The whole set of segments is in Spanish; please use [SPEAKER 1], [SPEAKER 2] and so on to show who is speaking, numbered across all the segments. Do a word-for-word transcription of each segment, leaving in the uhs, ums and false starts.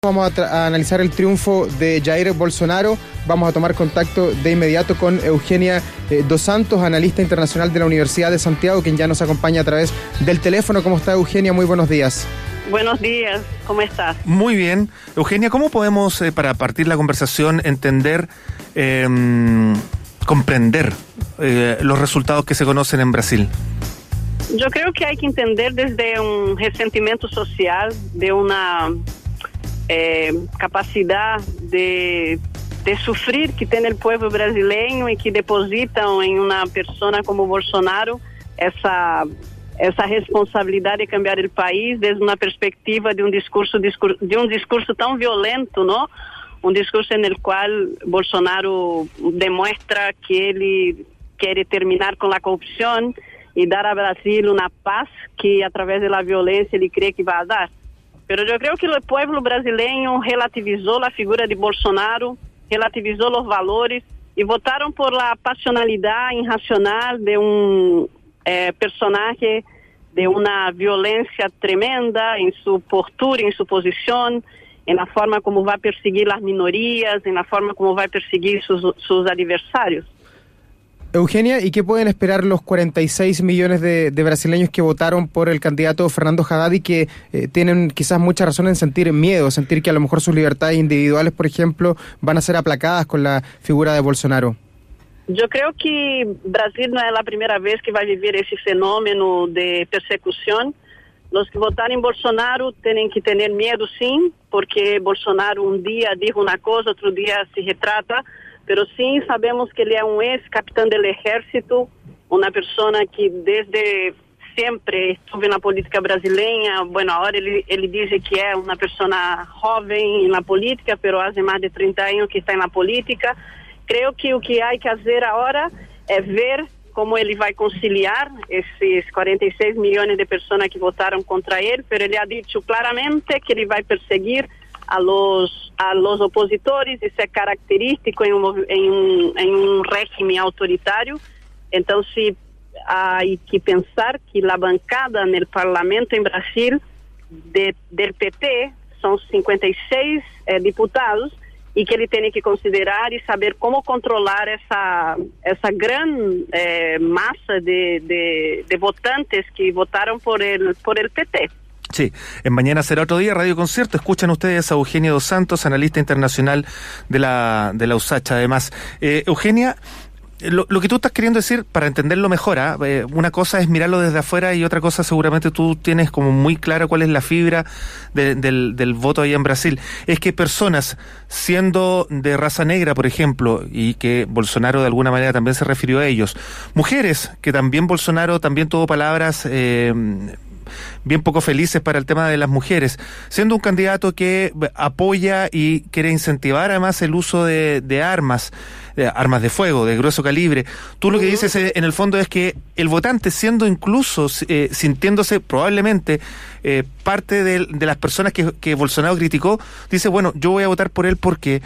[SPEAKER 1] Vamos a, a analizar el triunfo de Jair Bolsonaro. Vamos a tomar contacto de inmediato con Eugenia eh, Dos Santos, analista internacional de la Universidad de Santiago, quien ya nos acompaña a través del teléfono. ¿Cómo está, Eugenia? Muy buenos días.
[SPEAKER 2] Buenos días, ¿cómo estás?
[SPEAKER 3] Muy bien. Eugenia, ¿cómo podemos, eh, para partir la conversación, entender, eh, comprender eh, los resultados que se conocen en Brasil?
[SPEAKER 2] Yo creo que hay que entender desde un resentimiento social, de una eh, capacidad de, de sufrir que tiene el pueblo brasileño y que depositan en una persona como Bolsonaro esa... essa responsabilidade de cambiar o país desde uma perspectiva de um discurso, de um discurso tão violento, não? Um discurso no qual Bolsonaro demonstra que ele quer terminar com a corrupção e dar a Brasil uma paz que, através da violência, ele crê que vai dar. Mas eu creio que o povo brasileiro relativizou a figura de Bolsonaro, relativizou os valores e votaram por la passionalidade irracional de um Eh, personaje de una violencia tremenda en su postura, en su posición, en la forma como va a perseguir las minorías, en la forma como va a perseguir sus, sus adversarios.
[SPEAKER 1] Eugenia, ¿y qué pueden esperar los cuarenta y seis millones de, de brasileños que votaron por el candidato Fernando Haddad y que eh, tienen quizás mucha razón en sentir miedo, sentir que a lo mejor sus libertades individuales, por ejemplo, van a ser aplacadas con la figura de Bolsonaro?
[SPEAKER 2] Eu creio que Brasil não é a primeira vez que vai viver esse fenômeno de persecução. Os que votaram em Bolsonaro têm que ter medo, sim, porque Bolsonaro um dia diz uma coisa, outro dia se retrata, mas sim sabemos que ele é um ex-capitão do exército, uma pessoa que desde sempre esteve na política brasileira. Bueno, agora ele, ele diz que é uma pessoa jovem na política, mas há mais de trinta anos que está na política. Creio que o que há que fazer agora é ver como ele vai conciliar esses quarenta e seis milhões de pessoas que votaram contra ele, mas ele ha dicho claramente que ele vai perseguir a los, a los opositores. Isso é característico em um, em um, em um regime autoritário. Então, se há que pensar que a bancada no parlamento em Brasil de, do P T são cinquenta e seis eh, deputados, e que ele tem que considerar e saber como controlar essa essa grande eh, massa de, de, de votantes que votaron por el, por el P T.
[SPEAKER 3] Sí, en Mañana Será Otro Día, Radio Concierto, escuchan ustedes a Eugenia Dos Santos, analista internacional de la de la U S A C H además. Eh, Eugenia, Lo, lo que tú estás queriendo decir, para entenderlo mejor, ¿eh? Eh, una cosa es mirarlo desde afuera y otra cosa seguramente tú tienes como muy clara cuál es la fibra de, del, del voto allá en Brasil. Es que personas siendo de raza negra, por ejemplo, y que Bolsonaro de alguna manera también se refirió a ellos, mujeres, que también Bolsonaro también tuvo palabras eh, bien poco felices para el tema de las mujeres, siendo un candidato que apoya y quiere incentivar además el uso de, de armas, de armas de fuego, de grueso calibre. Tú lo que dices eh, en el fondo es que el votante, siendo incluso, eh, sintiéndose probablemente eh, parte de, de las personas que, que Bolsonaro criticó, dice, bueno, yo voy a votar por él porque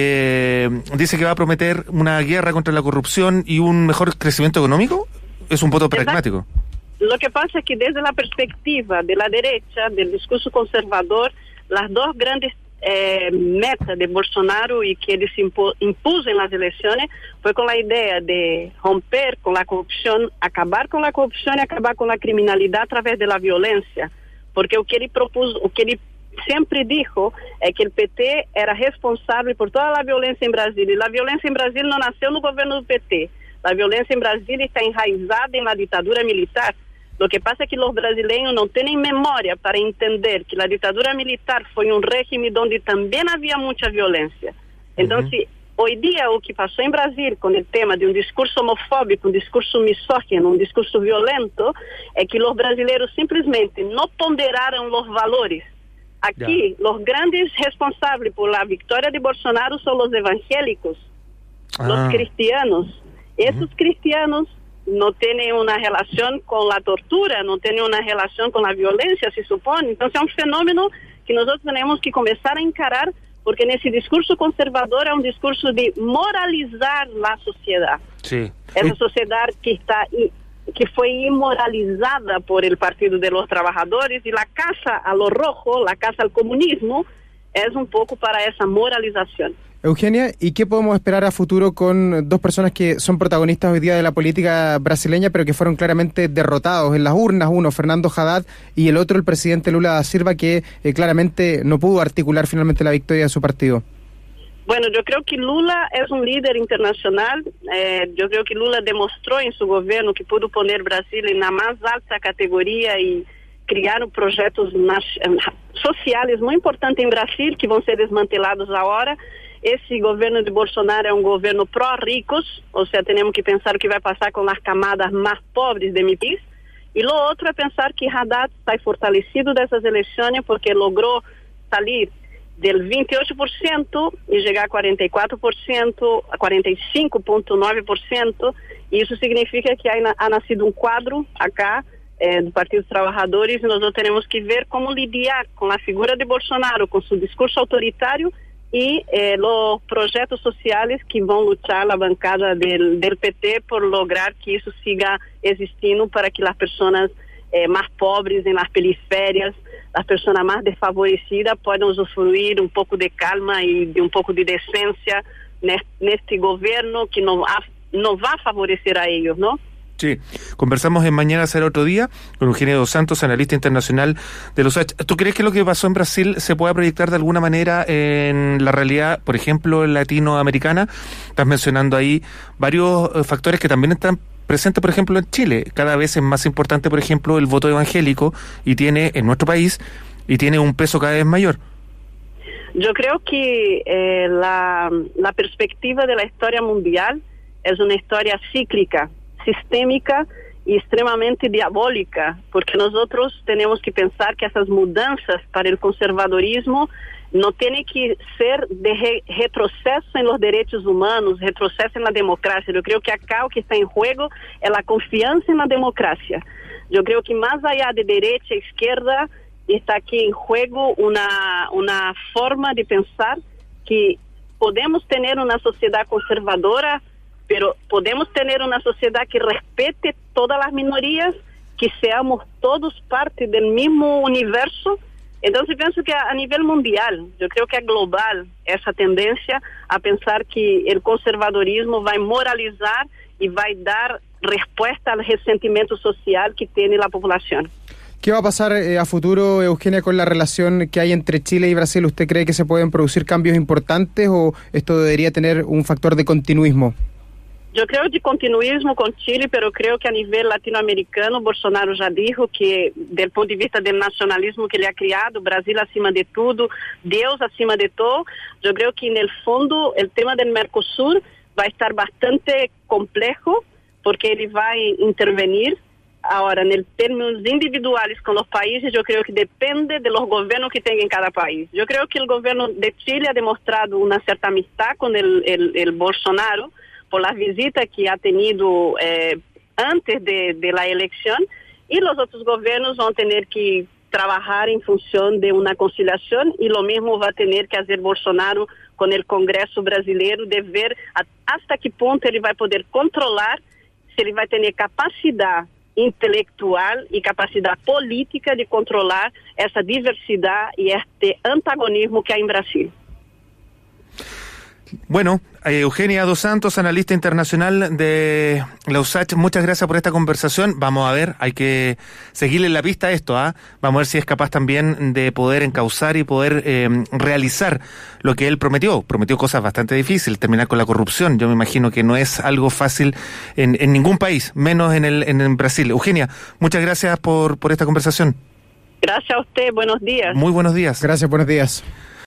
[SPEAKER 3] eh, dice que va a prometer una guerra contra la corrupción y un mejor crecimiento económico. Es un voto pragmático.
[SPEAKER 2] Lo que pasa es que desde la perspectiva de la derecha, del discurso conservador, las dos grandes eh, metas de Bolsonaro y que él se impu impuso en las elecciones fue con la idea de romper con la corrupción, acabar con la corrupción y acabar con la criminalidad a través de la violencia. Porque lo que él propuso, lo que él siempre dijo es que el P T era responsable por toda la violencia en Brasil. Y la violencia en Brasil no nació en el gobierno del P T. La violencia en Brasil está enraizada en la dictadura militar. Lo que pasa es que los brasileños no tienen memoria para entender que la dictadura militar fue un régimen donde también había mucha violencia. Entonces, uh-huh. hoy día lo que pasó en Brasil con el tema de un discurso homofóbico, un discurso misógino, un discurso violento, es que los brasileños simplemente no ponderaron los valores. Aquí, yeah. los grandes responsables por la victoria de Bolsonaro son los evangélicos, ah. los cristianos. Esos uh-huh. cristianos no tienen una relación con la tortura, no tienen una relación con la violencia, se supone. Entonces es un fenómeno que nosotros tenemos que comenzar a encarar, porque en ese discurso conservador es un discurso de moralizar la sociedad.
[SPEAKER 3] Sí.
[SPEAKER 2] Esa sociedad que está que fue inmoralizada por el Partido de los Trabajadores y la casa a lo rojo, la casa al comunismo, es un poco para esa moralización.
[SPEAKER 1] Eugenia, ¿y qué podemos esperar a futuro con dos personas que son protagonistas hoy día de la política brasileña, pero que fueron claramente derrotados en las urnas? Uno, Fernando Haddad, y el otro, el presidente Lula da Silva, que eh, claramente no pudo articular finalmente la victoria de su partido.
[SPEAKER 2] Bueno, yo creo que Lula es un líder internacional. Eh, yo creo que Lula demostró en su gobierno que pudo poner Brasil en la más alta categoría y criar projetos sociales muy importantes en Brasil que van a ser desmantelados ahora. Esse governo de Bolsonaro é um governo pró-ricos, ou seja, temos que pensar o que vai passar com as camadas mais pobres de mi país. E o outro é pensar que Haddad está fortalecido dessas eleições porque logrou sair del vinte y ocho por ciento e chegar a quarenta e quatro por ciento, a quarenta e cinco vírgula nove por ciento. E isso significa que ha, ha nascido um quadro acá eh, do Partido dos Trabalhadores e nós teremos que ver como lidiar com a figura de Bolsonaro, com seu discurso autoritário y eh, los proyectos sociales que van a luchar la bancada del, del P T por lograr que eso siga existiendo para que las personas eh, más pobres en las periferias, las personas más desfavorecidas puedan usufruir un poco de calma y de un poco de decencia en este gobierno que no, ha, no va a favorecer a ellos, ¿no?
[SPEAKER 3] Sí, conversamos en Mañana Será Otro Día con Eugenia Dos Santos, analista internacional de los U S A C H. ¿Tú crees que lo que pasó en Brasil se pueda proyectar de alguna manera en la realidad, por ejemplo, latinoamericana? Estás mencionando ahí varios factores que también están presentes, por ejemplo, en Chile. Cada vez es más importante, por ejemplo, el voto evangélico y tiene en nuestro país y tiene un peso cada vez mayor.
[SPEAKER 2] Yo creo que eh, la, la perspectiva de la historia mundial es una historia cíclica, sistémica y extremadamente diabólica, porque nosotros tenemos que pensar que esas mudanzas para el conservadorismo no tienen que ser de re retroceso en los derechos humanos, retroceso en la democracia. Yo creo que acá lo que está en juego es la confianza en la democracia. Yo creo que más allá de derecha e izquierda está aquí en juego una, una forma de pensar que podemos tener una sociedad conservadora, pero podemos tener una sociedad que respete todas las minorías, que seamos todos parte del mismo universo. Entonces pienso que a nivel mundial, yo creo que es global esa tendencia a pensar que el conservadorismo va a moralizar y va a dar respuesta al resentimiento social que tiene la población.
[SPEAKER 1] ¿Qué va a pasar eh, a futuro, Eugenia, con la relación que hay entre Chile y Brasil? ¿Usted cree que se pueden producir cambios importantes o esto debería tener un factor de continuismo?
[SPEAKER 2] Yo creo de continuismo con Chile, pero creo que a nivel latinoamericano, Bolsonaro ya dijo que, del punto de vista del nacionalismo que le ha criado, Brasil acima de todo, Dios acima de todo, yo creo que en el fondo el tema del Mercosur va a estar bastante complejo, porque él va a intervenir. Ahora, en el términos individuales con los países, yo creo que depende de los gobiernos que tenga en cada país. Yo creo que el gobierno de Chile ha demostrado una cierta amistad con el, el, el Bolsonaro, por las visitas que ha tenido eh, antes de, de la elección, y los otros gobiernos van a tener que trabajar en función de una conciliación, y lo mismo va a tener que hacer Bolsonaro con el Congreso brasileño, de ver a, hasta qué punto él va a poder controlar, si él va a tener capacidad intelectual y capacidad política de controlar esa diversidad y este antagonismo que hay en Brasil.
[SPEAKER 3] Bueno, Eugenia Dos Santos, analista internacional de la U S A C H, muchas gracias por esta conversación. Vamos a ver, hay que seguirle la pista a esto, ¿ah? ¿eh? Vamos a ver si es capaz también de poder encauzar y poder eh, realizar lo que él prometió. Prometió cosas bastante difíciles, terminar con la corrupción. Yo me imagino que no es algo fácil en, en ningún país, menos en, el, en, en Brasil. Eugenia, muchas gracias por, por esta conversación.
[SPEAKER 2] Gracias a usted, buenos días.
[SPEAKER 3] Muy buenos días.
[SPEAKER 1] Gracias, buenos días.